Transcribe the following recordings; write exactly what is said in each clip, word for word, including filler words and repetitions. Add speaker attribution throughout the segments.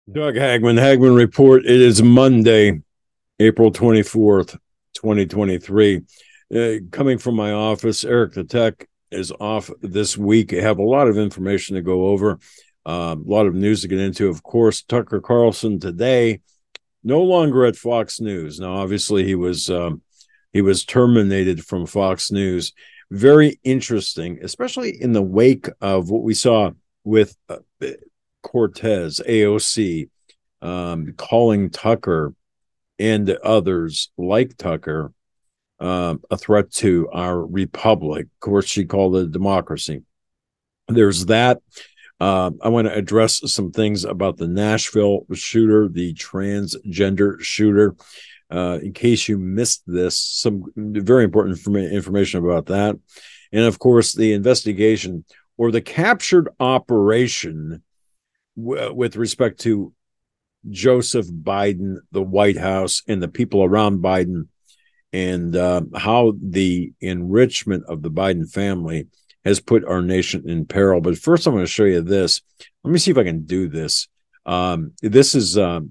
Speaker 1: Doug Hagman, Hagman Report. It is Monday, April twenty-fourth, twenty twenty-three. Uh, coming from my office, Eric the Tech is off this week. I have a lot of information to go over, uh, a lot of news to get into. Of course, Tucker Carlson today, no longer at Fox News. Now, obviously, he was um, he was terminated from Fox News. Very interesting, especially in the wake of what we saw with uh, Cortez, A O C, um, calling Tucker and others like Tucker um, a threat to our republic. Of course, she called it a democracy. There's that. Uh, I want to address some things about the Nashville shooter, the transgender shooter. Uh, in case you missed this, some very important information about that. And of course, the investigation or the captured operation w- with respect to Joseph Biden, the White House, and the people around Biden, and uh, how the enrichment of the Biden family has put our nation in peril. But first, I'm going to show you this. Let me see if I can do this. Um, this is um,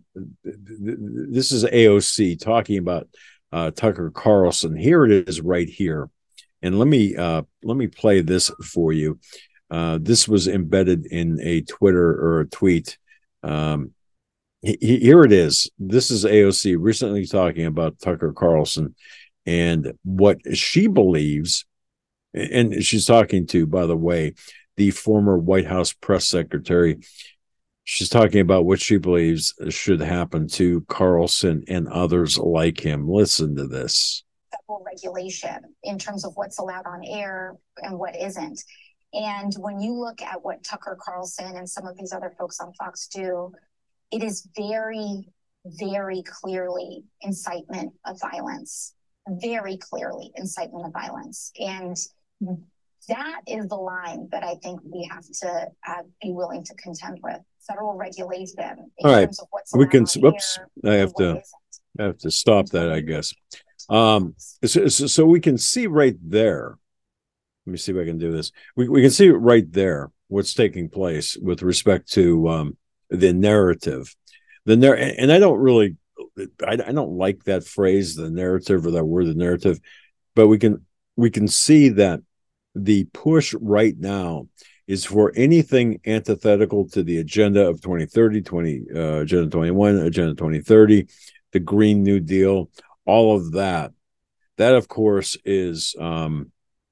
Speaker 1: this is A O C talking about uh, Tucker Carlson. Here it is, right here. And let me uh, let me play this for you. Uh, this was embedded in a Twitter or a tweet. Um, here it is. This is A O C recently talking about Tucker Carlson and what she believes. And she's talking to, by the way, the former White House press secretary. She's talking about what she believes should happen to Carlson and others like him. Listen to this.
Speaker 2: Federal regulation in terms of what's allowed on air and what isn't. And when you look at what Tucker Carlson and some of these other folks on Fox do, it is very, very clearly incitement of violence, very clearly incitement of violence. And that is the line that I think we have to uh, be willing to contend with. Federal regulation in
Speaker 1: All right.
Speaker 2: terms of what's
Speaker 1: we can, whoops, I have to,
Speaker 2: isn't.
Speaker 1: I have to stop that, I guess. Um, so, so we can see right there. Let me see if I can do this. We, we can see right there what's taking place with respect to um, the narrative. The nar- and I don't really, I, I don't like that phrase, the narrative, or that word, the narrative, but we can we can see that the push right now is for anything antithetical to the agenda of twenty thirty, twenty, uh, Agenda twenty-one, Agenda twenty thirty, the Green New Deal, all of that. That, of course, is, um,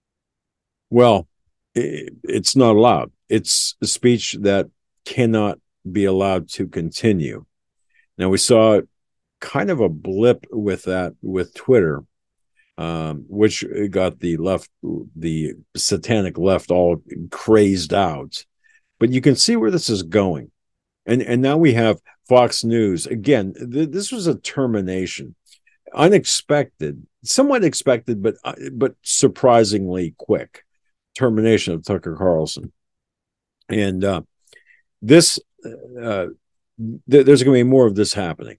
Speaker 1: well, it, it's not allowed. It's a speech that cannot be allowed to continue. Now, we saw kind of a blip with that with Twitter, um, which got the left, the satanic left, all crazed out. But you can see where this is going. And, and now we have Fox News. Again, th- this was a termination. Unexpected, somewhat expected, but uh, but surprisingly quick termination of Tucker Carlson. And uh, this, uh, th- there's going to be more of this happening.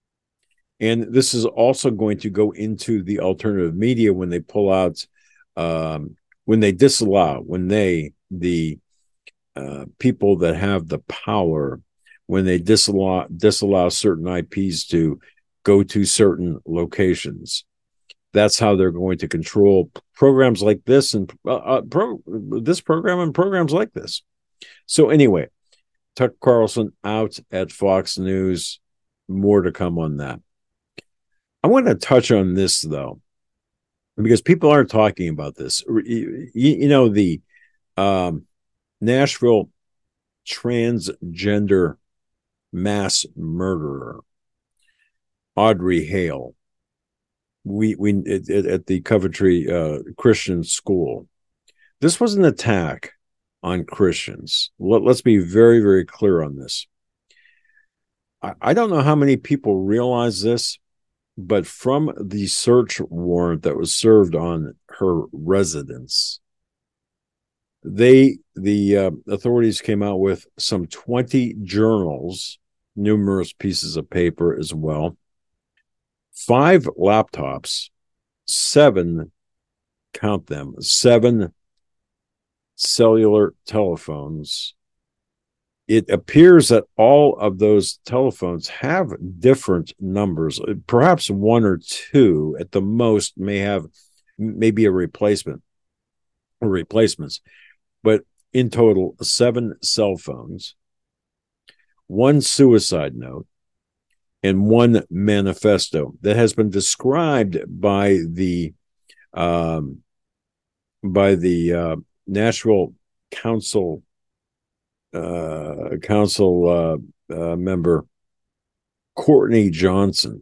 Speaker 1: And this is also going to go into the alternative media when they pull out, um, when they disallow, when they, the uh, people that have the power, when they disallow, disallow certain I Ps to go to certain locations. That's how they're going to control programs like this and uh, uh, pro, this program and programs like this. So anyway, Tucker Carlson out at Fox News. More to come on that. I want to touch on this, though, because people aren't talking about this. You, you know, the um, Nashville transgender mass murderer, Audrey Hale, we we at, at the Coventry uh, Christian School. This was an attack on Christians. Let, let's be very, very clear on this. I, I don't know how many people realize this, but from the search warrant that was served on her residence, they the uh, authorities came out with some twenty journals, numerous pieces of paper as well, five laptops, seven, count them, seven cellular telephones, it appears that all of those telephones have different numbers. Perhaps one or two at the most may have maybe a replacement or replacements, but in total, seven cell phones, one suicide note, and one manifesto that has been described by the um, by the uh, National Council uh, Council uh, uh, member Courtney Johnson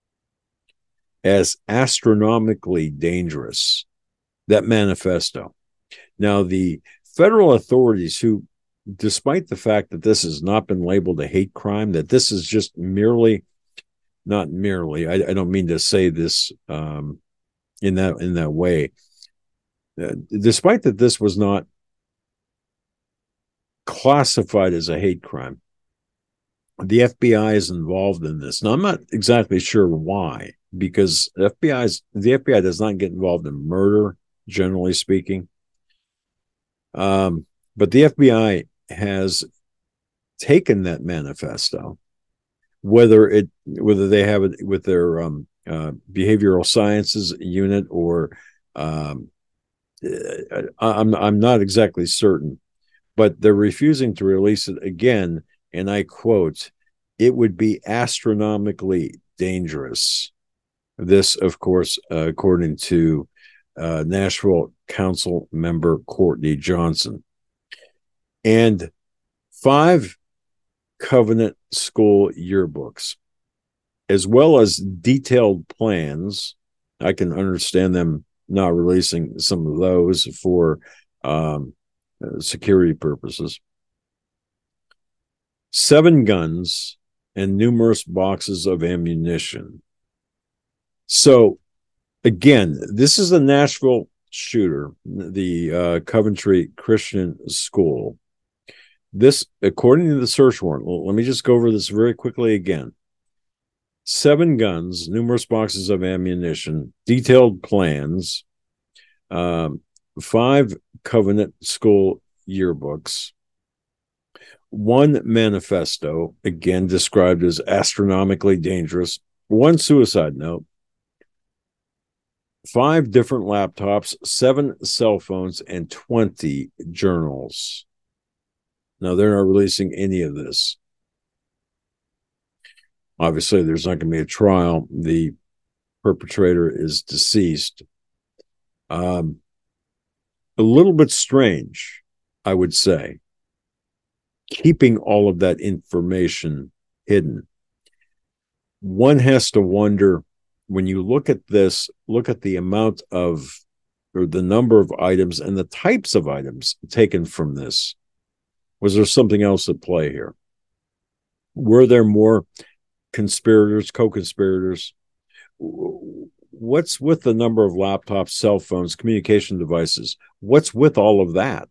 Speaker 1: as astronomically dangerous. That manifesto. Now, the federal authorities, who, despite the fact that this has not been labeled a hate crime, that this is just merely, not merely, I, I don't mean to say this um, in that in that way. Uh, despite that this was not classified as a hate crime, the F B I is involved in this. Now, I'm not exactly sure why, because F B I's the F B I does not get involved in murder, generally speaking. Um, but the F B I has taken that manifesto, whether it whether they have it with their um, uh, behavioral sciences unit or um, I'm I'm not exactly certain, but they're refusing to release it again. And I quote, "It would be astronomically dangerous." This, of course, uh, according to uh, Nashville Council member Courtney Johnson. And five Covenant School yearbooks, as well as detailed plans. I can understand them not releasing some of those for um, uh, security purposes. Seven guns and numerous boxes of ammunition. So, again, this is a Nashville shooter, the uh, Coventry Christian School. This, according to the search warrant, well, let me just go over this very quickly again. Seven guns, numerous boxes of ammunition, detailed plans, um, five Covenant School yearbooks, one manifesto, again described as astronomically dangerous, one suicide note, five different laptops, seven cell phones, and twenty journals. Now, they're not releasing any of this. Obviously, there's not going to be a trial. The perpetrator is deceased. Um, a little bit strange, I would say, keeping all of that information hidden. One has to wonder, when you look at this, look at the amount of, or the number of items and the types of items taken from this. Was there something else at play here? Were there more conspirators, co-conspirators? What's with the number of laptops, cell phones, communication devices? What's with all of that?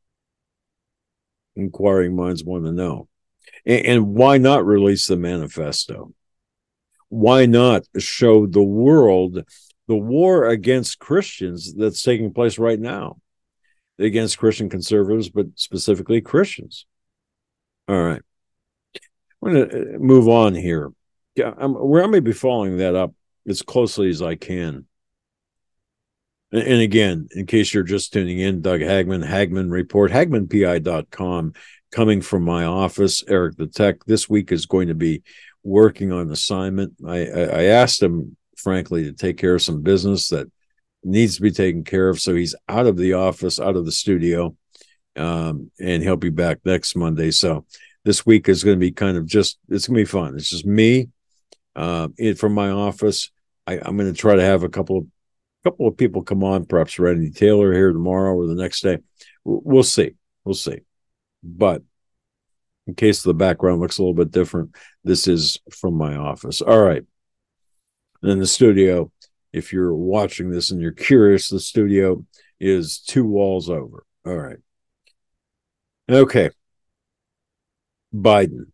Speaker 1: Inquiring minds want to know. And, and why not release the manifesto? Why not show the world the war against Christians that's taking place right now? Against Christian conservatives, but specifically Christians. All right. I'm going to move on here. Yeah, I'm, we're going to be following that up as closely as I can. And, and again, in case you're just tuning in, Doug Hagmann, Hagmann Report, Hagmann P I dot com, coming from my office. Eric the Tech this week is going to be working on assignment. I, I, I asked him, frankly, to take care of some business that needs to be taken care of. So he's out of the office, out of the studio, um, and he'll be back next Monday. So this week is going to be kind of just, it's going to be fun. It's just me uh, it, from my office. I, I'm going to try to have a couple of couple of people come on, perhaps Randy Taylor here tomorrow or the next day. We'll see. We'll see. But in case the background looks a little bit different, this is from my office. All right. And in the studio, if you're watching this and you're curious, the studio is two walls over. All right. Okay. Biden.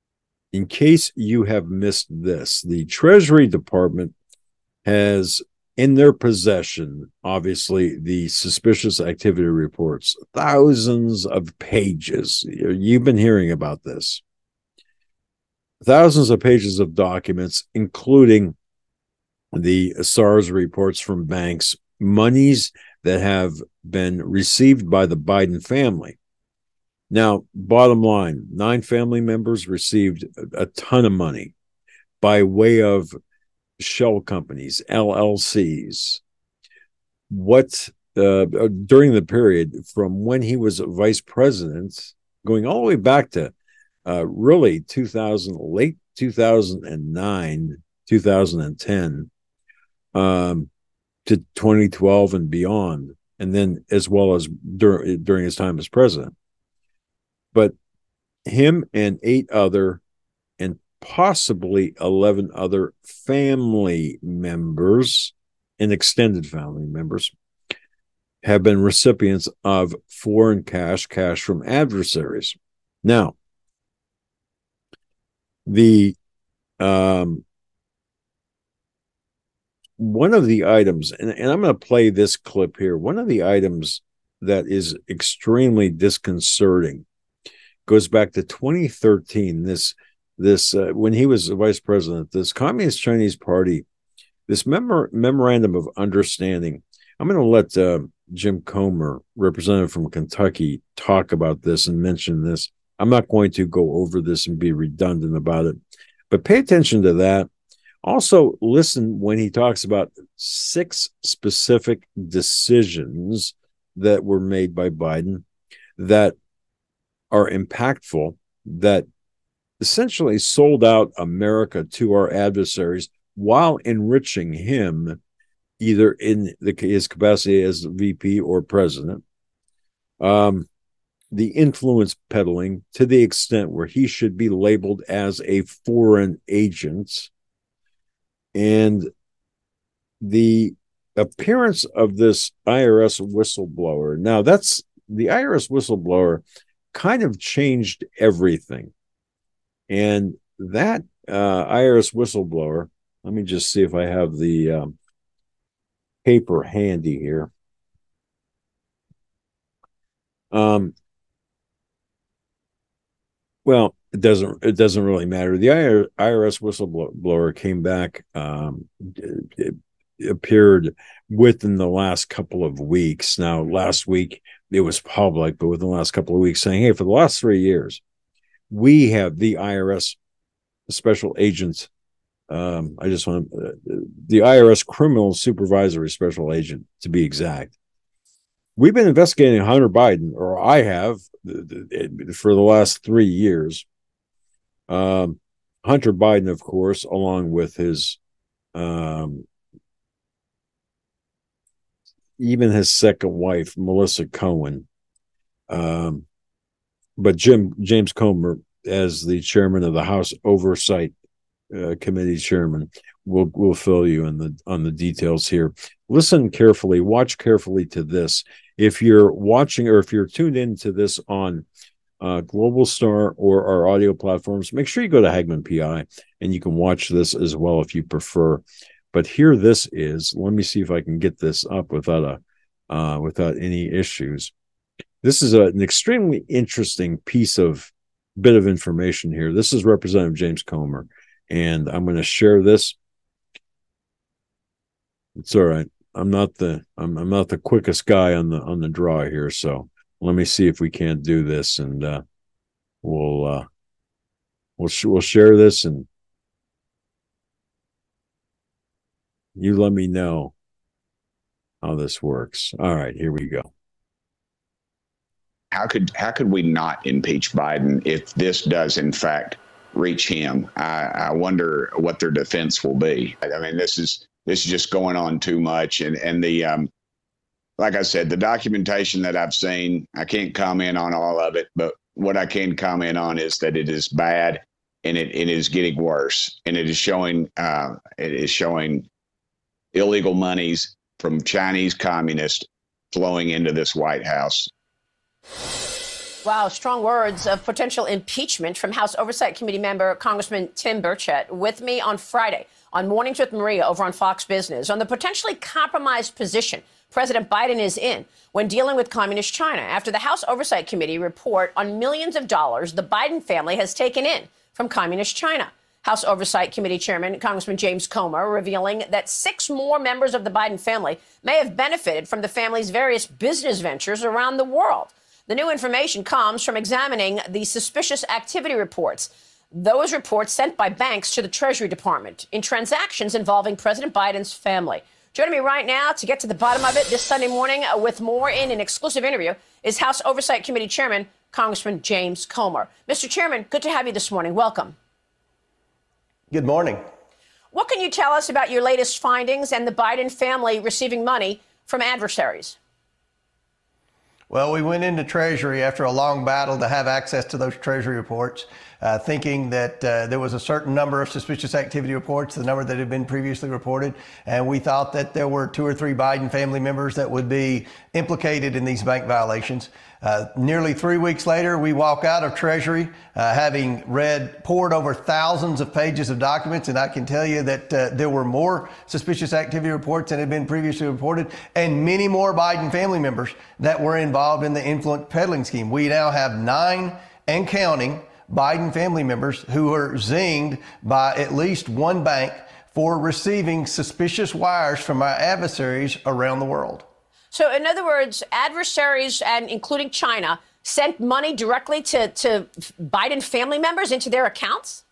Speaker 1: In case you have missed this, the Treasury Department has in their possession, obviously, the suspicious activity reports, thousands of pages. You've been hearing about this. Thousands of pages of documents, including the SARS reports from banks, monies that have been received by the Biden family. Now, bottom line, nine family members received a ton of money by way of shell companies, L L Cs. What uh, during the period from when he was vice president, going all the way back to uh, really two thousand, late two thousand nine, two thousand ten, um, to twenty twelve and beyond, and then as well as dur- during his time as president. But him and eight other and possibly eleven other family members and extended family members have been recipients of foreign cash, cash from adversaries. Now, the um, one of the items, and, and I'm going to play this clip here, one of the items that is extremely disconcerting goes back to twenty thirteen. This, this uh, when he was vice president, this Communist Chinese Party, this memor- memorandum of understanding. I'm going to let uh, Jim Comer, representative from Kentucky, talk about this and mention this. I'm not going to go over this and be redundant about it, but pay attention to that. Also, listen when he talks about six specific decisions that were made by Biden that are impactful, that essentially sold out America to our adversaries while enriching him, either in the, his capacity as V P or president. Um, the influence peddling to the extent where he should be labeled as a foreign agent, and the appearance of this I R S whistleblower. Now, that's the I R S whistleblower kind of changed everything. And that uh, I R S whistleblower, let me just see if I have the um, paper handy here. Um, well, it doesn't it doesn't really matter. The I R S whistleblower came back, um, it, it appeared within the last couple of weeks. Now, last week it was public, but within the last couple of weeks, saying, hey, for the last three years, we have the I R S special agent. Um, I just want uh, the I R S criminal supervisory special agent, to be exact. We've been investigating Hunter Biden, or I have, for the last three years. Um, Hunter Biden, of course, along with his, um, even his second wife, Melissa Cohen. Um, but Jim James Comer, as the chairman of the House Oversight uh, Committee chairman, will will fill you in the on the details here. Listen carefully, watch carefully to this. If you're watching or if you're tuned into this on uh, Global Star or our audio platforms, make sure you go to Hagmann P I and you can watch this as well if you prefer. But here this is. Let me see if I can get this up without a uh, without any issues. This is a, an extremely interesting piece of bit of information here. This is Representative James Comer, and I'm going to share this. It's all right. I'm not the I'm I'm not the quickest guy on the on the draw here, so let me see if we can't do this, and uh, we'll uh, we'll sh- we'll share this, and you let me know how this works. All right, here we go.
Speaker 3: How could how could we not impeach Biden if this does in fact reach him? I, I wonder what their defense will be. I mean, this is this is just going on too much, and and the um, like I said, the documentation that I've seen, I can't comment on all of it, but what I can comment on is that it is bad, and it, it is getting worse, and it is showing uh, it is showing illegal monies from Chinese communists flowing into this White House.
Speaker 4: Wow, strong words of potential impeachment from House Oversight Committee member Congressman Tim Burchett with me on Friday on Mornings with Maria over on Fox Business on the potentially compromised position President Biden is in when dealing with communist China after the House Oversight Committee report on millions of dollars the Biden family has taken in from communist China. House Oversight Committee Chairman Congressman James Comer revealing that six more members of the Biden family may have benefited from the family's various business ventures around the world. The new information comes from examining the suspicious activity reports. Those reports sent by banks to the Treasury Department in transactions involving President Biden's family. Joining me right now to get to the bottom of it this Sunday morning with more in an exclusive interview is House Oversight Committee Chairman Congressman James Comer. Mister Chairman, good to have you this morning. Welcome.
Speaker 5: Good morning.
Speaker 4: What can you tell us about your latest findings and the Biden family receiving money from adversaries?
Speaker 5: Well, we went into Treasury after a long battle to have access to those Treasury reports, uh, thinking that uh, there was a certain number of suspicious activity reports, the number that had been previously reported. And we thought that there were two or three Biden family members that would be implicated in these bank violations. Uh, nearly three weeks later, we walk out of Treasury, uh, having read, poured over thousands of pages of documents. And I can tell you that uh, there were more suspicious activity reports than had been previously reported, and many more Biden family members that were involved in the influence peddling scheme. We now have nine and counting Biden family members who are zinged by at least one bank for receiving suspicious wires from our adversaries around the world.
Speaker 4: So, in other words, adversaries, and including China, sent money directly to, to Biden family members into their accounts?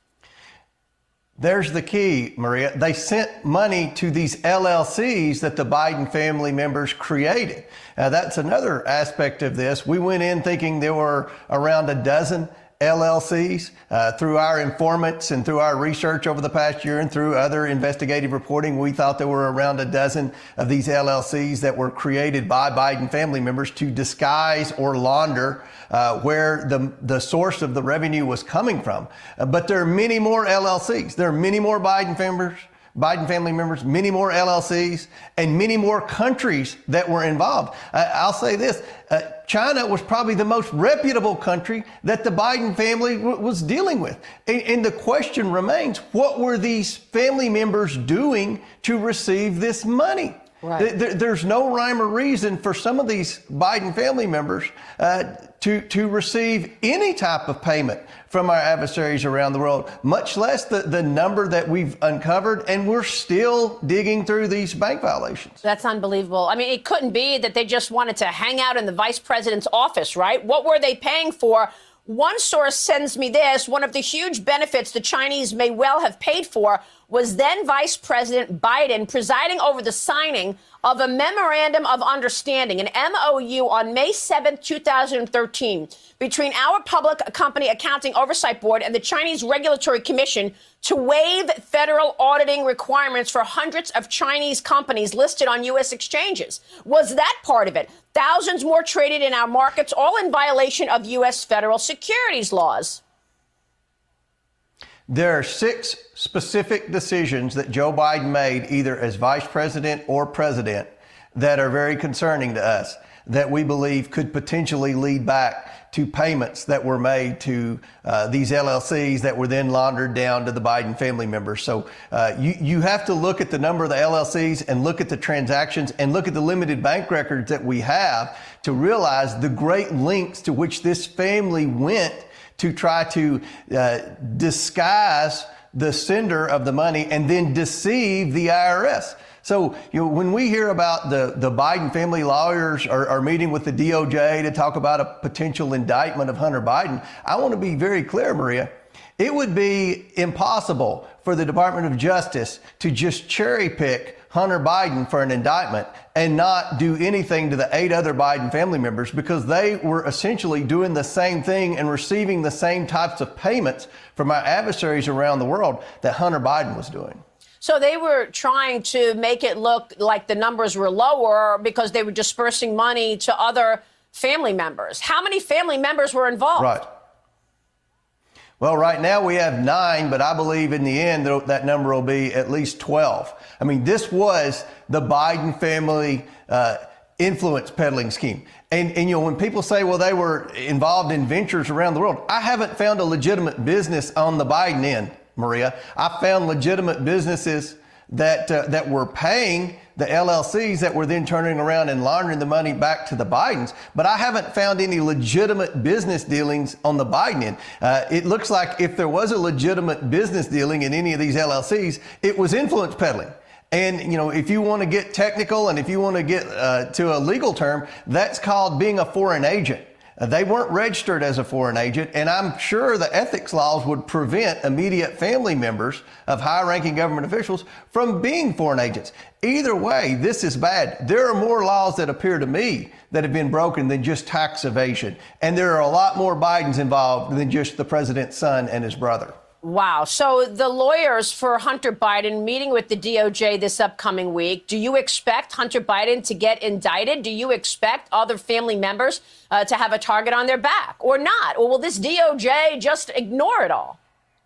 Speaker 5: There's the key, Maria. They sent money to these L L Cs that the Biden family members created. Now, that's another aspect of this. We went in thinking there were around a dozen L L Cs. Uh, through our informants and through our research over the past year and through other investigative reporting, we thought there were around a dozen of these L L Cs that were created by Biden family members to disguise or launder uh, where the, the source of the revenue was coming from. Uh, but there are many more L L Cs. There are many more Biden members. Biden family members, many more L L Cs, and many more countries that were involved. Uh, I'll say this, uh, China was probably the most reputable country that the Biden family w- was dealing with. And, and the question remains, what were these family members doing to receive this money?
Speaker 4: Right.
Speaker 5: There, there's no rhyme or reason for some of these Biden family members uh, to, to receive any type of payment from our adversaries around the world, much less the, the number that we've uncovered, and we're still digging through these bank violations.
Speaker 4: That's unbelievable. I mean, it couldn't be that they just wanted to hang out in the vice president's office, right? What were they paying for? One source sends me this. One of the huge benefits the Chinese may well have paid for was then Vice President Biden presiding over the signing of a memorandum of understanding, an M O U, on May seventh, two thousand thirteen, between our Public Company Accounting Oversight Board and the Chinese Regulatory Commission to waive federal auditing requirements for hundreds of Chinese companies listed on U S exchanges. Was that part of it? Thousands more traded in our markets, all in violation of U S federal securities laws.
Speaker 5: There are six specific decisions that Joe Biden made, either as vice president or president, that are very concerning to us, that we believe could potentially lead back to payments that were made to uh, these L L Cs that were then laundered down to the Biden family members. So uh, you, you have to look at the number of the L L Cs and look at the transactions and look at the limited bank records that we have to realize the great lengths to which this family went to try to uh, disguise the sender of the money and then deceive the I R S. So, you know, when we hear about the, the Biden family lawyers are, are meeting with the D O J to talk about a potential indictment of Hunter Biden, I want to be very clear, Maria. It would be impossible for the Department of Justice to just cherry pick Hunter Biden for an indictment and not do anything to the eight other Biden family members, because they were essentially doing the same thing and receiving the same types of payments from our adversaries around the world that Hunter Biden was doing.
Speaker 4: So they were trying to make it look like the numbers were lower because they were dispersing money to other family members. How many family members were involved?
Speaker 5: Right. Well, right now we have nine, but I believe in the end that number will be at least twelve. I mean, this was the Biden family uh, influence peddling scheme. And, and, you know, when people say, well, they were involved in ventures around the world, I haven't found a legitimate business on the Biden end, Maria. I found legitimate businesses that uh, that were paying the L L Cs that were then turning around and laundering the money back to the Bidens. But I haven't found any legitimate business dealings on the Biden end. Uh, it looks like if there was a legitimate business dealing in any of these L L Cs, it was influence peddling. And, you know, if you want to get technical and if you want to get uh, to a legal term, that's called being a foreign agent. Uh, they weren't registered as a foreign agent, and I'm sure the ethics laws would prevent immediate family members of high-ranking government officials from being foreign agents. Either way, this is bad. There are more laws that appear to me that have been broken than just tax evasion, and there are a lot more Bidens involved than just the president's son and his brother.
Speaker 4: Wow. So the lawyers for Hunter Biden meeting with the D O J this upcoming week. Do you expect Hunter Biden to get indicted? Do you expect other family members uh, to have a target on their back or not? Or will this D O J just ignore it all?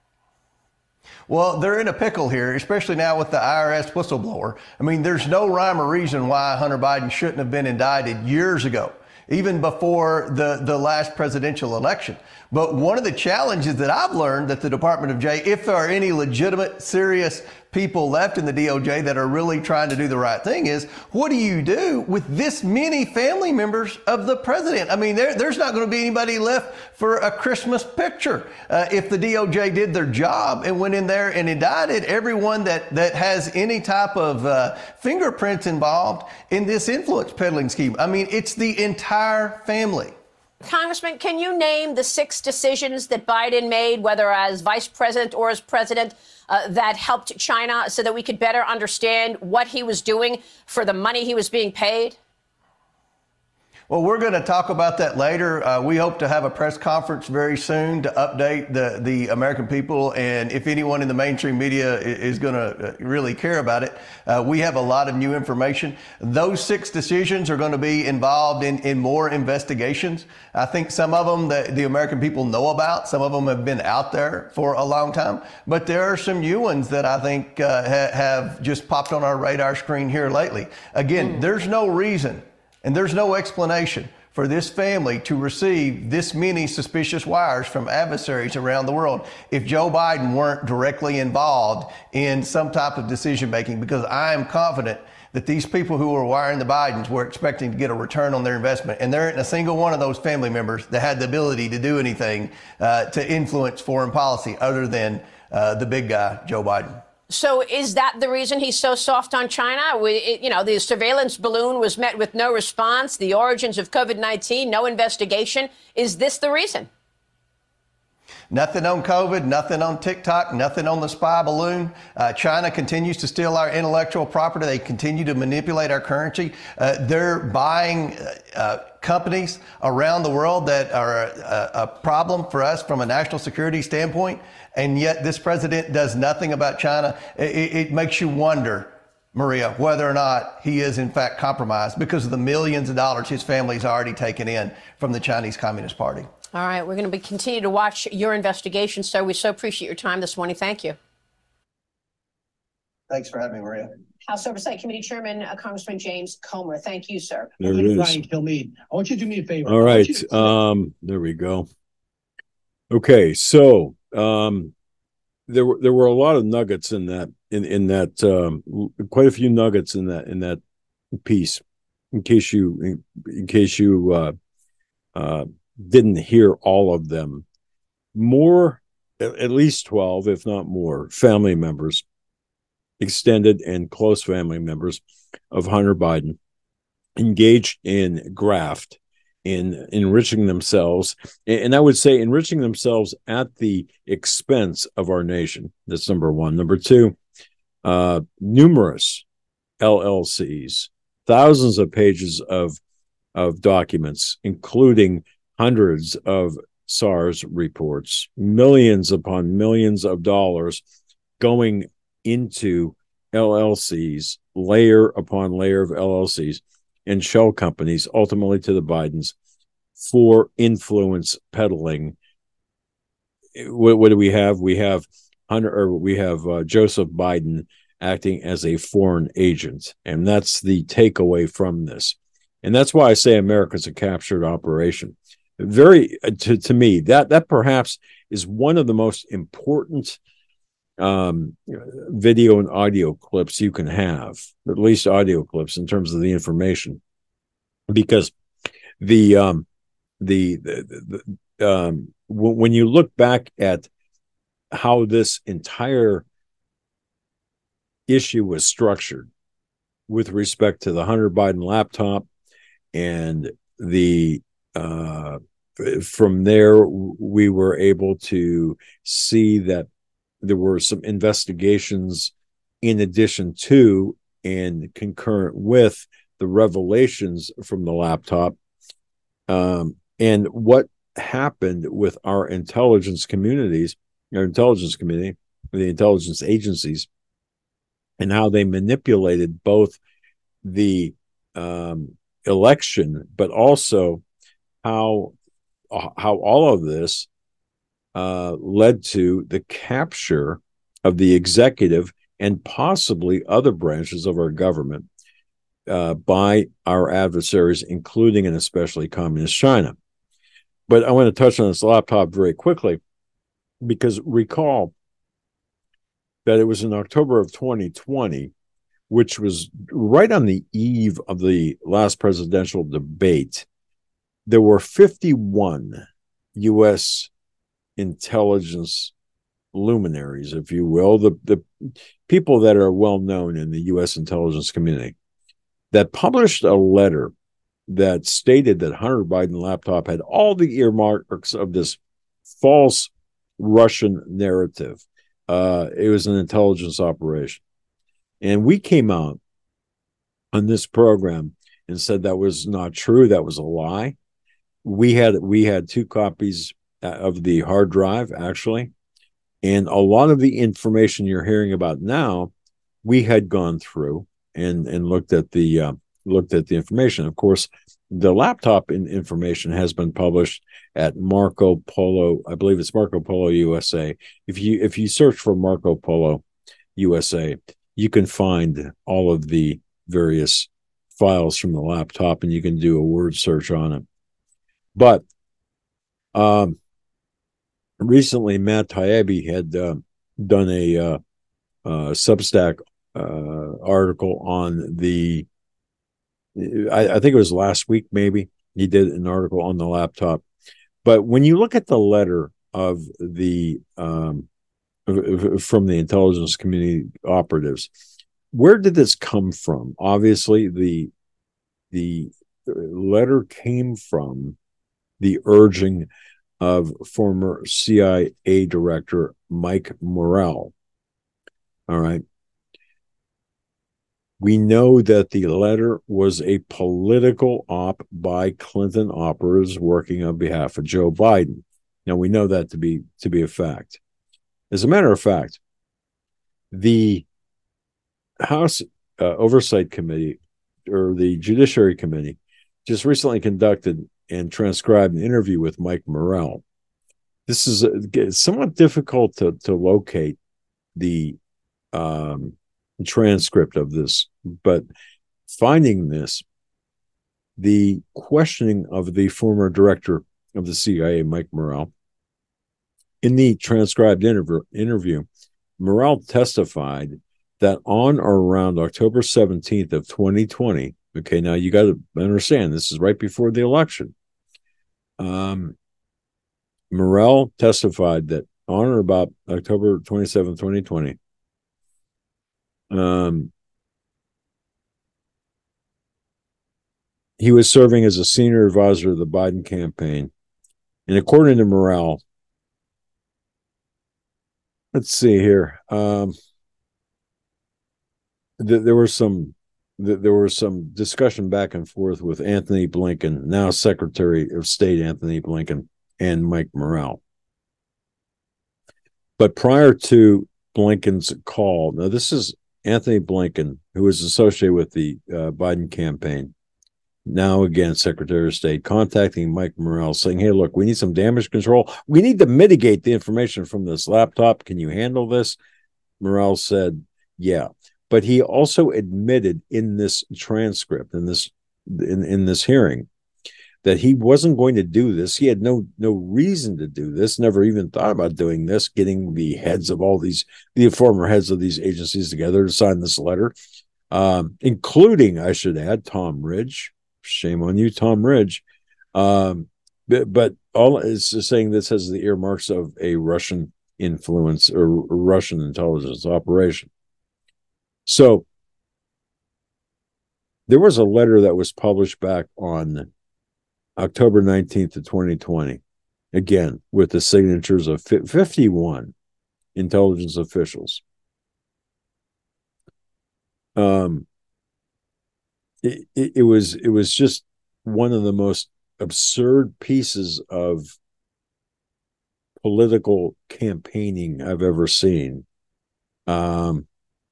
Speaker 5: Well, they're in a pickle here, especially now with the I R S whistleblower. I mean, there's no rhyme or reason why Hunter Biden shouldn't have been indicted years ago, even before the, the last presidential election. But one of the challenges that I've learned that the Department of J, if there are any legitimate, serious people left in the D O J that are really trying to do the right thing, is what do you do with this many family members of the president? I mean, there, there's not going to be anybody left for a Christmas picture. Uh, if the D O J did their job and went in there and indicted everyone that, that has any type of uh, fingerprints involved in this influence peddling scheme. I mean, it's the entire family.
Speaker 4: Congressman, can you name the six decisions that Biden made, whether as vice president or as president, uh, that helped China so that we could better understand what he was doing for the money he was being paid?
Speaker 5: Well, we're going to talk about that later. Uh, we hope to have a press conference very soon to update the, the American people. And if anyone in the mainstream media is going to really care about it, uh, we have a lot of new information. Those six decisions are going to be involved in, in more investigations. I think some of them that the American people know about. Some of them have been out there for a long time. But there are some new ones that I think uh, ha- have just popped on our radar screen here lately. Again, mm. there's no reason and there's no explanation for this family to receive this many suspicious wires from adversaries around the world if Joe Biden weren't directly involved in some type of decision making, because I am confident that these people who were wiring the Bidens were expecting to get a return on their investment. And there isn't a single one of those family members that had the ability to do anything uh, to influence foreign policy other than uh, the big guy, Joe Biden.
Speaker 4: So is that the reason he's so soft on China? We, it, you know, the surveillance balloon was met with no response. The origins of COVID nineteen, no investigation. Is this the reason?
Speaker 5: Nothing on COVID, nothing on TikTok, nothing on the spy balloon. Uh, China continues to steal our intellectual property. They continue to manipulate our currency. Uh, they're buying uh, companies around the world that are a, a problem for us from a national security standpoint. And yet this president does nothing about China. It, it makes you wonder, Maria, whether or not he is in fact compromised because of the millions of dollars his family's already taken in from the Chinese Communist Party.
Speaker 4: All right. We're going to be continue to watch your investigation, sir. We so appreciate your time this morning. Thank you.
Speaker 5: Thanks for having me, Maria.
Speaker 4: House Oversight Committee Chairman, uh, Congressman James Comer. Thank you, sir.
Speaker 1: There it is.
Speaker 6: Ryan Kilmeade. I want you to do me a favor.
Speaker 1: All right. Um, there we go. Okay. So, um, there were, there were a lot of nuggets in that, in, in that, um, quite a few nuggets in that, in that piece, in case you, in, in case you, uh, uh, didn't hear all of them. More, at least twelve, if not more, family members, extended and close family members of Hunter Biden, engaged in graft, in enriching themselves, and I would say enriching themselves at the expense of our nation. That's number one. Number two, uh, numerous L L Cs, thousands of pages of of documents, including hundreds of SARS reports, millions upon millions of dollars going into L L Cs, layer upon layer of L L Cs and shell companies, ultimately to the Bidens, for influence peddling. What, what do we have? We have Hunter, or we have uh, Joseph Biden acting as a foreign agent, and that's the takeaway from this. And that's why I say America's a captured operation. Very, to, to me, that that perhaps is one of the most important um, video and audio clips you can have, at least audio clips in terms of the information, because the um, the, the, the um, w- when you look back at how this entire issue was structured with respect to the Hunter Biden laptop and the uh, from there, we were able to see that there were some investigations in addition to and concurrent with the revelations from the laptop. Um, and what happened with our intelligence communities, our intelligence community, the intelligence agencies, and how they manipulated both the um, election, but also how how all of this uh, led to the capture of the executive and possibly other branches of our government uh, by our adversaries, including and especially Communist China. But I want to touch on this laptop very quickly, because recall that it was in October of twenty twenty, which was right on the eve of the last presidential debate. There were fifty-one U S intelligence luminaries, if you will, the, the people that are well known in the U S intelligence community, that published a letter that stated that Hunter Biden laptop had all the earmarks of this false Russian narrative. Uh, it was an intelligence operation. And we came out on this program and said that was not true. That was a lie. We had we had two copies of the hard drive, actually, and a lot of the information you're hearing about now, we had gone through and and looked at the uh, looked at the information. Of course, the laptop in information has been published at Marco Polo. I believe it's Marco Polo U S A. If you if you search for Marco Polo U S A, you can find all of the various files from the laptop, and you can do a word search on it. But um, recently, Matt Taibbi had uh, done a uh, uh, Substack uh, article on the, I, I think it was last week, maybe, he did an article on the laptop. But when you look at the letter of the, um, from the intelligence community operatives, where did this come from? Obviously, the the letter came from the urging of former C I A director Mike Morrell. All right. We know that the letter was a political op by Clinton operatives working on behalf of Joe Biden. Now, we know that to be to be a fact. As a matter of fact, the House uh, Oversight Committee, or the Judiciary Committee, just recently conducted and transcribed an interview with Mike Morrell. This is uh, somewhat difficult to, to locate the um, transcript of this, but finding this, the questioning of the former director of the C I A, Mike Morrell, in the transcribed interview, interview, Morrell testified that on or around October seventeenth of twenty twenty, okay, now you got to understand, this is right before the election. Um, Morrell testified that on or about October twenty-seventh, twenty twenty, um, he was serving as a senior advisor of the Biden campaign. And according to Morrell, let's see here, um, th- there were some there was some discussion back and forth with Anthony Blinken, now Secretary of State Anthony Blinken, and Mike Morrell. But prior to Blinken's call, now this is Anthony Blinken, who is associated with the uh, Biden campaign, now again Secretary of State, contacting Mike Morrell saying, hey, look, we need some damage control. We need to mitigate the information from this laptop. Can you handle this? Morrell said, yeah. But he also admitted in this transcript, in this in, in this hearing that he wasn't going to do this. He had no no reason to do this, never even thought about doing this, getting the heads of all these, the former heads of these agencies together to sign this letter, um, including, I should add, Tom Ridge. Shame on you, Tom Ridge. Um, but, but all is saying this has the earmarks of a Russian influence or Russian intelligence operation. So there was a letter that was published back on October nineteenth of twenty twenty, again, with the signatures of fifty-one intelligence officials. Um, it, it, it was it was just one of the most absurd pieces of political campaigning I've ever seen. Um,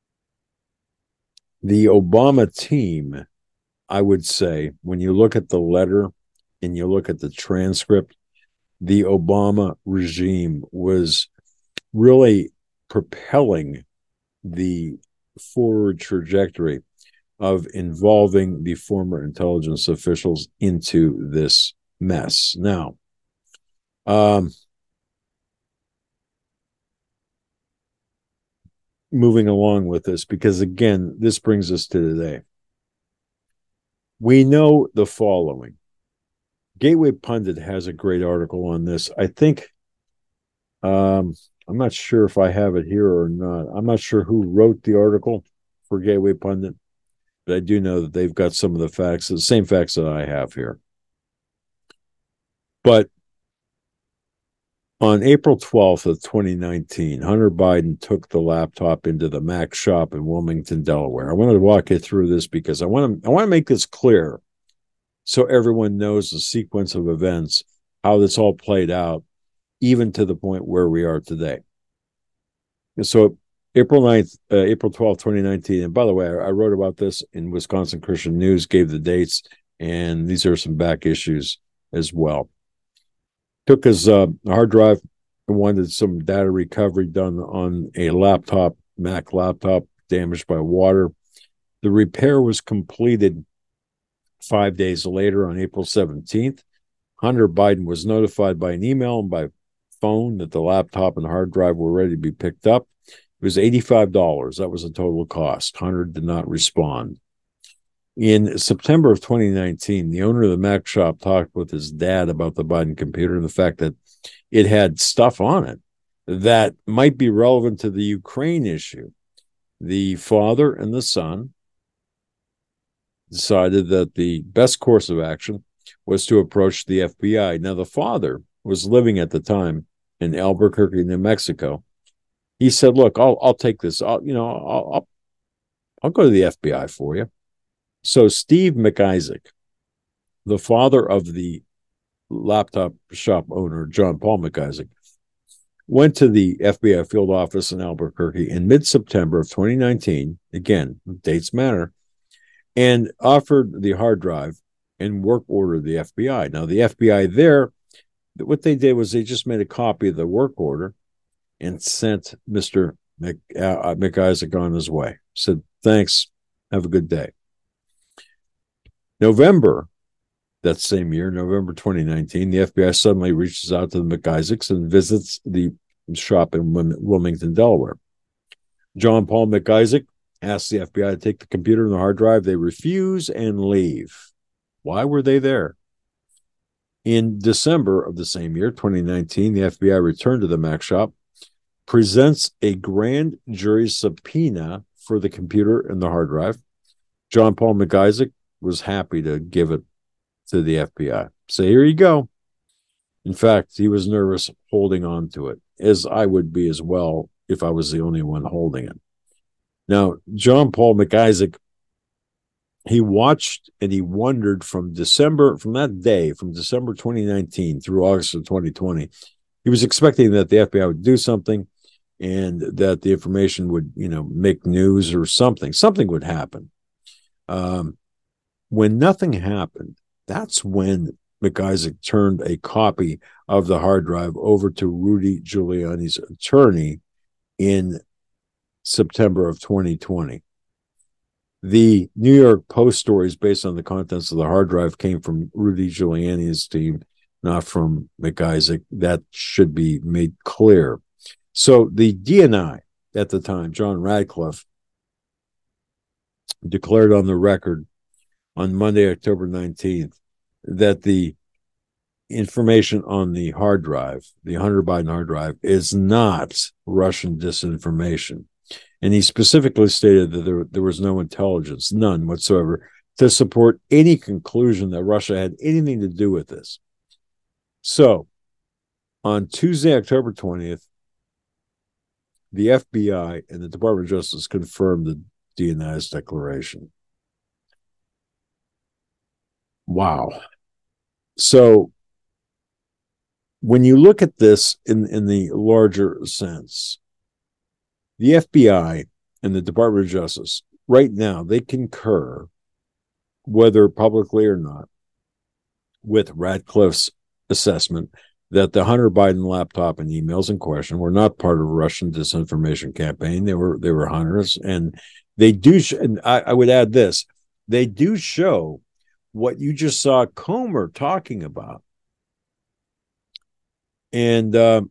Speaker 1: the Obama team, I would say, when you look at the letter and you look at the transcript, the Obama regime was really propelling the forward trajectory of involving the former intelligence officials into this mess. Now, um, moving along with this, because again, this brings us to today. We know the following. Gateway Pundit has a great article on this. I think, um, I'm not sure if I have it here or not. I'm not sure who wrote the article for Gateway Pundit, but I do know that they've got some of the facts, the same facts that I have here. But on April twelfth of twenty nineteen, Hunter Biden took the laptop into the Mac shop in Wilmington, Delaware. I wanted to walk you through this because I want to I want to make this clear so everyone knows the sequence of events, how this all played out, even to the point where we are today. And so April ninth, uh, April twelfth, twenty nineteen, and by the way, I, I wrote about this in Wisconsin Christian News, gave the dates, and these are some back issues as well. Took his uh, hard drive and wanted some data recovery done on a laptop, Mac laptop, damaged by water. The repair was completed five days later on April seventeenth. Hunter Biden was notified by an email and by phone that the laptop and hard drive were ready to be picked up. It was eighty-five dollars. That was the total cost. Hunter did not respond. In September of twenty nineteen, the owner of the Mac shop talked with his dad about the Biden computer and the fact that it had stuff on it that might be relevant to the Ukraine issue. The father and the son decided that the best course of action was to approach the F B I. Now, the father was living at the time in Albuquerque, New Mexico. He said, "Look, I'll I'll take this. I'll you know I'll I'll, I'll go to the F B I for you." So Steve McIsaac, the father of the laptop shop owner, John Paul McIsaac, went to the F B I field office in Albuquerque in mid-September of twenty nineteen. Again, dates matter. And offered the hard drive and work order of the F B I. Now, the F B I there, what they did was they just made a copy of the work order and sent Mister Mc, uh, McIsaac on his way. Said, "Thanks, have a good day." November, that same year, November twenty nineteen, the F B I suddenly reaches out to the McIsaacs and visits the shop in Wilmington, Delaware. John Paul McIsaac asks the F B I to take the computer and the hard drive. They refuse and leave. Why were they there? In December of the same year, twenty nineteen, the F B I returned to the Mac shop, presents a grand jury subpoena for the computer and the hard drive. John Paul McIsaac was happy to give it to the F B I. So here you go. In fact, he was nervous holding on to it, as I would be as well if I was the only one holding it. Now, John Paul McIsaac, he watched and he wondered from December, from that day, from December twenty nineteen through August of twenty twenty, he was expecting that the F B I would do something and that the information would, you know, make news or something. Something would happen. Um, when nothing happened, that's when McIsaac turned a copy of the hard drive over to Rudy Giuliani's attorney in September of twenty twenty. The New York Post stories based on the contents of the hard drive came from Rudy Giuliani's team, not from McIsaac. That should be made clear. So the D N I at the time, John Radcliffe, declared on the record on Monday, October nineteenth, that the information on the hard drive, the Hunter Biden hard drive, is not Russian disinformation. And he specifically stated that there, there was no intelligence, none whatsoever, to support any conclusion that Russia had anything to do with this. So, on Tuesday, October twentieth, the F B I and the Department of Justice confirmed the D N I's declaration. Wow. So, when you look at this in, in the larger sense, the F B I and the Department of Justice, right now, they concur, whether publicly or not, with Radcliffe's assessment that the Hunter Biden laptop and emails in question were not part of a Russian disinformation campaign. They were they were Hunter's, and they do. Sh- and I, I would add this: they do show what you just saw Comer talking about. And uh,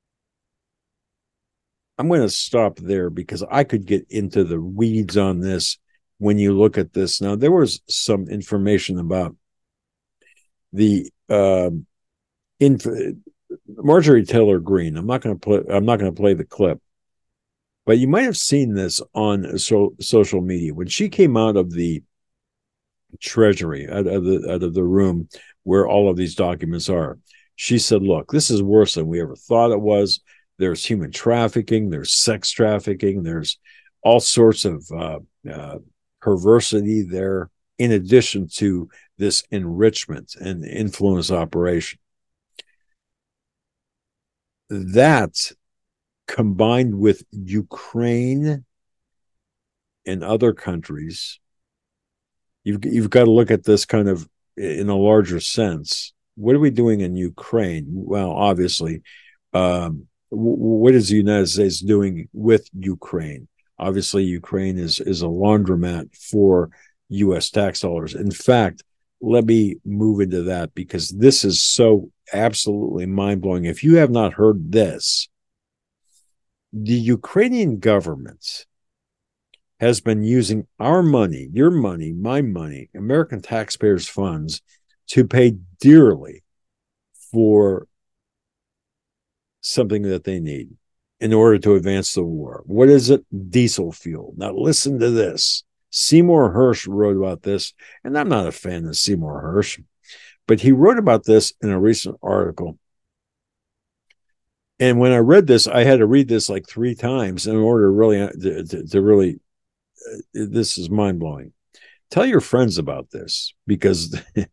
Speaker 1: I'm going to stop there because I could get into the weeds on this when you look at this. Now, there was some information about the uh, inf- Marjorie Taylor Greene. I'm not going to play. I'm not going to play the clip, but you might have seen this on so, social media when she came out of the Treasury, out of the out of the room where all of these documents are. She said, look, this is worse than we ever thought it was. There's human trafficking, there's sex trafficking, there's all sorts of uh, uh, perversity there, in addition to this enrichment and influence operation. That, combined with Ukraine and other countries, you've, you've got to look at this kind of in a larger sense. What are we doing in Ukraine? Well, obviously, um, w- what is the United States doing with Ukraine? Obviously, Ukraine is, is a laundromat for U S tax dollars. In fact, let me move into that because this is so absolutely mind-blowing. If you have not heard this, the Ukrainian government has been using our money, your money, my money, American taxpayers' funds, to pay dearly for something that they need in order to advance the war. What is it? Diesel fuel. Now listen to this. Seymour Hersh wrote about this, and I'm not a fan of Seymour Hersh, but he wrote about this in a recent article. And when I read this, I had to read this like three times in order to really, to, to, to really, uh, this is mind-blowing. Tell your friends about this because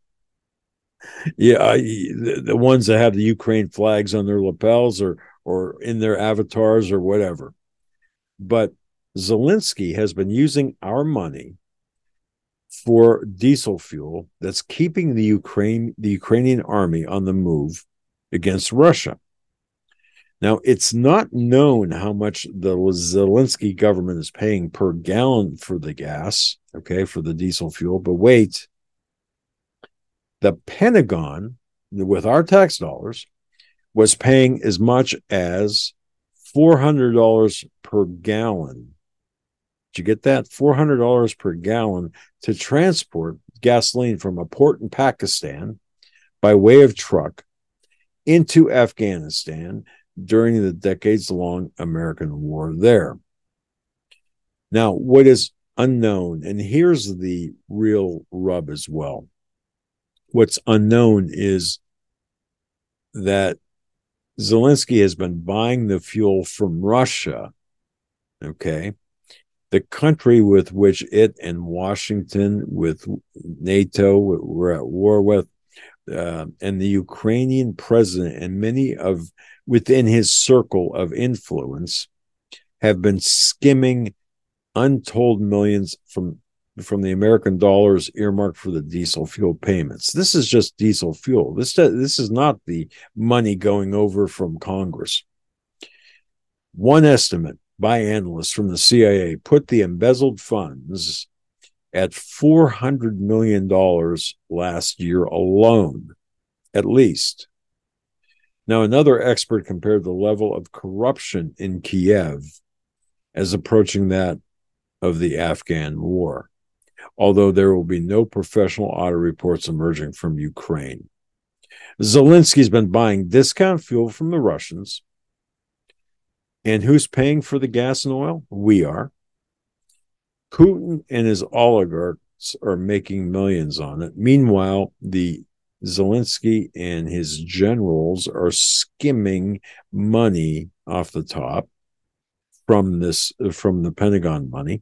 Speaker 1: yeah, the, the ones that have the Ukraine flags on their lapels or or in their avatars or whatever. But Zelensky has been using our money for diesel fuel that's keeping the Ukraine the Ukrainian army on the move against Russia. Now, it's not known how much the Zelensky government is paying per gallon for the gas, okay, for the diesel fuel, but wait. The Pentagon, with our tax dollars, was paying as much as four hundred dollars per gallon. Did you get that? four hundred dollars per gallon to transport gasoline from a port in Pakistan by way of truck into Afghanistan during the decades-long American war there. Now, what is unknown, and here's the real rub as well. What's unknown is that Zelensky has been buying the fuel from Russia, okay? The country with which it and Washington, with NATO, were at war with, uh, and the Ukrainian president and many of within his circle of influence have been skimming untold millions from from the American dollars earmarked for the diesel fuel payments. This is just diesel fuel. This, this is not the money going over from Congress. One estimate by analysts from the C I A put the embezzled funds at four hundred million dollars last year alone, at least. Now, another expert compared the level of corruption in Kiev as approaching that of the Afghan war, although there will be no professional audit reports emerging from Ukraine. Zelensky's been buying discount fuel from the Russians. And who's paying for the gas and oil? We are. Putin and his oligarchs are making millions on it. Meanwhile, the Zelensky and his generals are skimming money off the top from this, from the Pentagon money.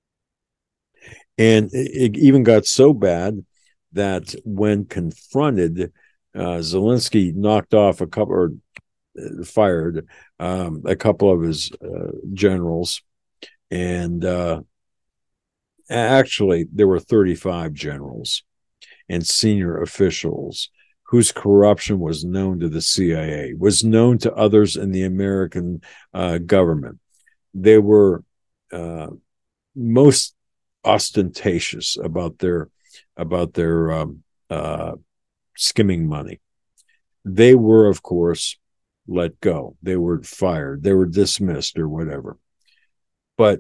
Speaker 1: And it even got so bad that when confronted, uh, Zelensky knocked off a couple, or fired um, a couple of his uh, generals. And uh, actually, there were thirty-five generals and senior officials whose corruption was known to the C I A, was known to others in the American uh, government. They were uh, most ostentatious about their about their um, uh, skimming money. They were, of course, let go. They were fired. They were dismissed or whatever. But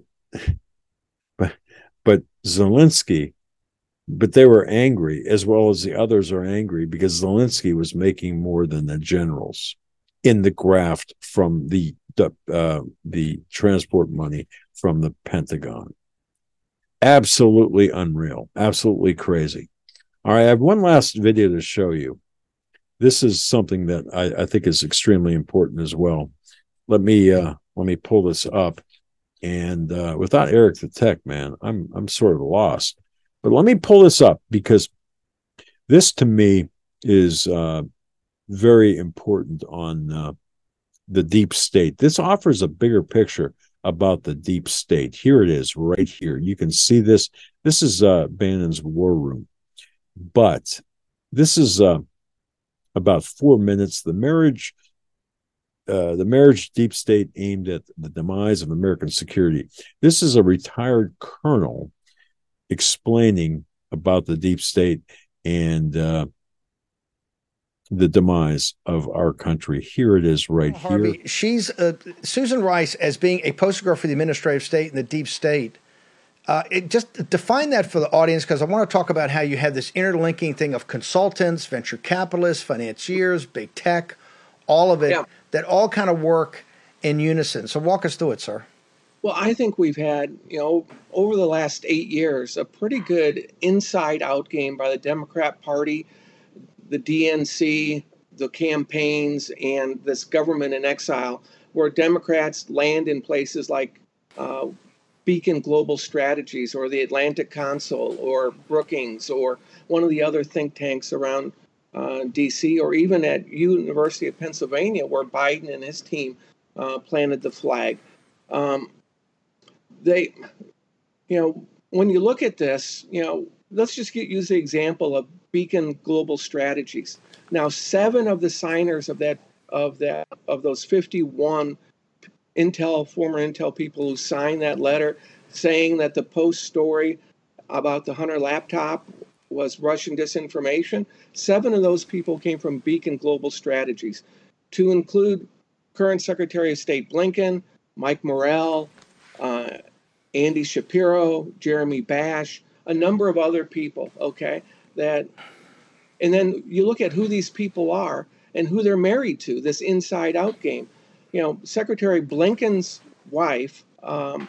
Speaker 1: but but Zelensky, but they were angry, as well as the others are angry, because Zelensky was making more than the generals in the graft from the the, uh, the transport money from the Pentagon. Absolutely unreal. Absolutely crazy. All right, I have one last video to show you. This is something that I, I think is extremely important as well. Let me uh, let me pull this up. And uh, without Eric the Tech, man, I'm I'm sort of lost. But let me pull this up, because this to me is uh, very important on uh, the deep state. This offers a bigger picture about the deep state. Here it is, right here. You can see this. This is uh, Bannon's War Room. But this is uh, about four minutes. The marriage, uh, the marriage deep state aimed at the demise of American security. This is a retired colonel explaining about the deep state and uh, the demise of our country. Here it is, right
Speaker 7: Harvey,
Speaker 1: here.
Speaker 7: She's uh, Susan Rice, as being a poster girl for the administrative state and the deep state. Uh, it just define that for the audience, because I want to talk about how you have this interlinking thing of consultants, venture capitalists, financiers, big tech, all of it, yeah, that all kind of work in unison. So walk us through it, sir.
Speaker 8: Well, I think we've had, you know, over the last eight years, a pretty good inside-out game by the Democrat Party, the D N C, the campaigns, and this government in exile, where Democrats land in places like uh, Beacon Global Strategies or the Atlantic Council or Brookings or one of the other think tanks around uh, D C, or even at University of Pennsylvania, where Biden and his team uh, planted the flag. Um, they, you know, when you look at this, you know, let's just get, use the example of Beacon Global Strategies. Now, seven of the signers of that of that of those fifty-one Intel, former Intel people who signed that letter saying that the Post story about the Hunter laptop was Russian disinformation, seven of those people came from Beacon Global Strategies, to include current Secretary of State Blinken, Mike Morrell, uh, Andy Shapiro, Jeremy Bash, a number of other people, okay, that, and then you look at who these people are and who they're married to, this inside-out game. You know, Secretary Blinken's wife, um,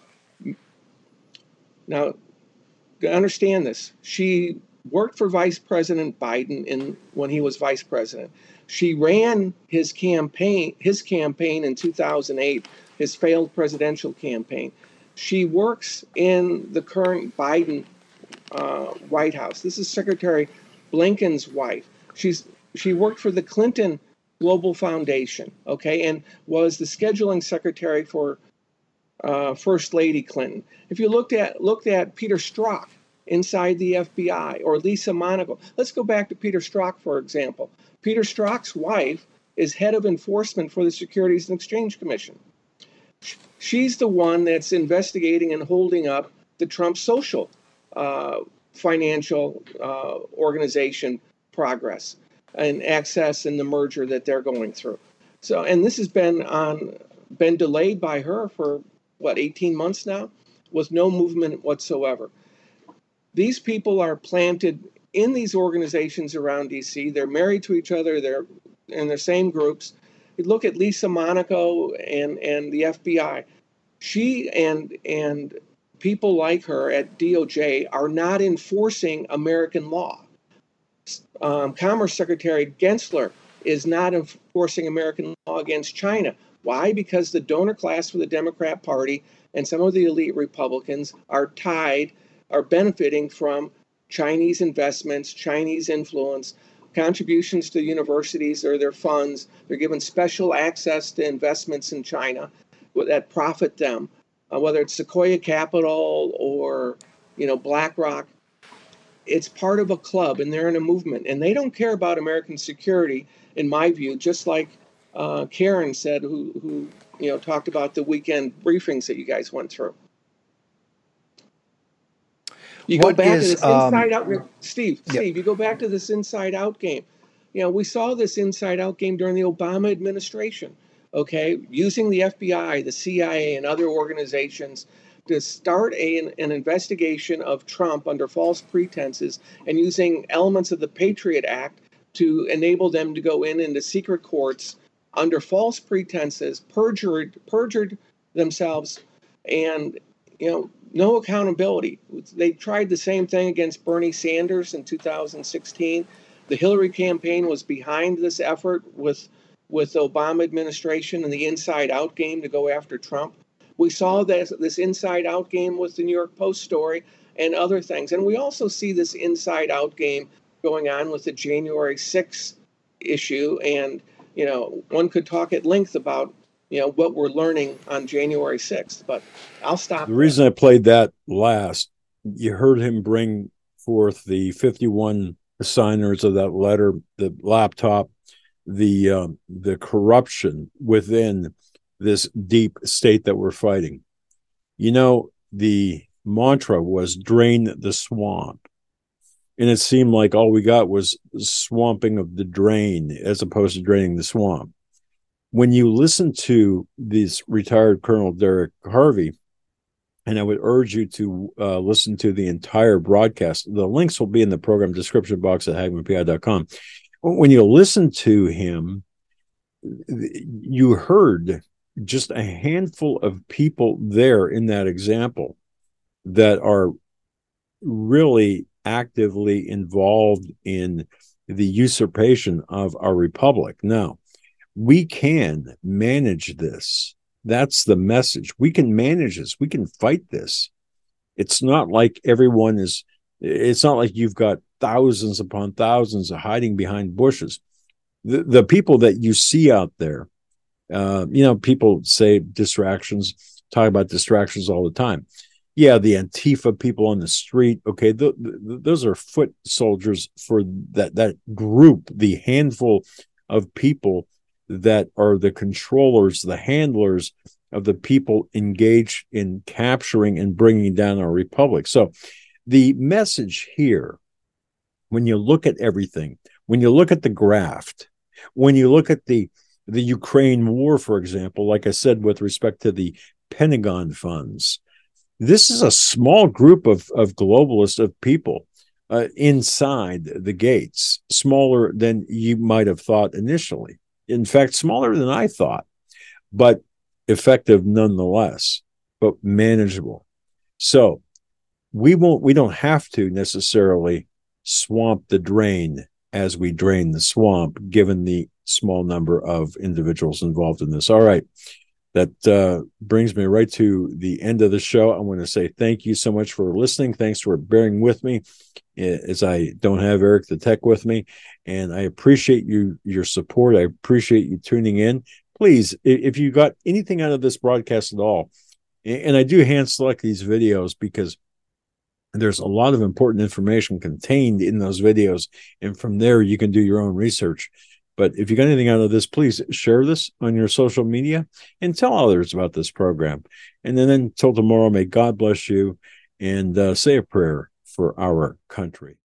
Speaker 8: now, understand this, she worked for Vice President Biden in, when he was vice president. She ran his campaign, his campaign in two thousand eight, his failed presidential campaign. She works in the current Biden uh, White House. This is Secretary Blinken's wife. She's she worked for the Clinton Global Foundation, okay, and was the scheduling secretary for uh, First Lady Clinton. If you looked at looked at Peter Strzok inside the F B I, or Lisa Monaco, let's go back to Peter Strzok, for example. Peter Strzok's wife is head of enforcement for the Securities and Exchange Commission. She's the one that's investigating and holding up the Trump social uh, financial uh, organization progress and access and the merger that they're going through. So, and this has been on been delayed by her for what, eighteen months now, with no movement whatsoever. These people are planted in these organizations around D C. They're married to each other. They're in the same groups. You look at Lisa Monaco and, and the F B I. She and and people like her at D O J are not enforcing American law. Um, Commerce Secretary Gensler is not enforcing American law against China. Why? Because the donor class for the Democrat Party and some of the elite Republicans are tied, are benefiting from Chinese investments, Chinese influence, contributions to universities or their funds. They're given special access to investments in China that profit them, uh, whether it's Sequoia Capital or, you know, BlackRock. It's part of a club, and they're in a movement, and they don't care about American security, in my view, just like uh, Karen said, who, who you know talked about the weekend briefings that you guys went through. You
Speaker 7: What
Speaker 8: go back
Speaker 7: is,
Speaker 8: to this
Speaker 7: um,
Speaker 8: inside out, Steve.
Speaker 7: Yep.
Speaker 8: Steve, you go back to this inside out game. You know, we saw this inside out game during the Obama administration. Okay, using the F B I, the C I A, and other organizations to start a, an, an investigation of Trump under false pretenses, and using elements of the Patriot Act to enable them to go in into secret courts under false pretenses, perjured, perjured themselves, and you know, no accountability. They tried the same thing against Bernie Sanders in two thousand sixteen. The Hillary campaign was behind this effort with with the Obama administration and the inside out game to go after Trump. We saw this, this inside out game with the New York Post story and other things. And we also see this inside out game going on with the January sixth issue. And, you know, one could talk at length about, you know, what we're learning on January sixth, but I'll stop.
Speaker 1: The reason I played that last, you heard him bring forth the fifty-one signers of that letter, the laptop, the um, the corruption within this deep state that we're fighting. You know, the mantra was drain the swamp. And it seemed like all we got was swamping of the drain as opposed to draining the swamp. When you listen to this retired Colonel Derek Harvey, and I would urge you to uh, listen to the entire broadcast. The links will be in the program description box at hagmann p i dot com. When you listen to him, you heard just a handful of people there in that example that are really actively involved in the usurpation of our republic. Now, we can manage this. That's the message. We can manage this. We can fight this. It's not like everyone is, it's not like you've got thousands upon thousands of hiding behind bushes. The, the people that you see out there, uh, you know, people say distractions, talk about distractions all the time. Yeah, the Antifa people on the street, okay, th- th- those are foot soldiers for that, that group, the handful of people that are the controllers, the handlers of the people engaged in capturing and bringing down our republic. So the message here, when you look at everything, when you look at the graft, when you look at the the Ukraine war, for example, like I said, with respect to the Pentagon funds, this is a small group of, of globalists, of people uh, inside the gates, smaller than you might have thought initially. In fact, smaller than I thought, but effective nonetheless, but manageable. So we won't, we don't have to necessarily swamp the drain as we drain the swamp, given the small number of individuals involved in this. All right. That uh, brings me right to the end of the show. I want to say thank you so much for listening. Thanks for bearing with me as I don't have Eric the Tech with me. And I appreciate you, your support. I appreciate you tuning in. Please, if you got anything out of this broadcast at all, and I do hand select these videos because there's a lot of important information contained in those videos. And from there, you can do your own research. But if you got anything out of this, please share this on your social media and tell others about this program. And then until tomorrow, may God bless you, and uh, say a prayer for our country.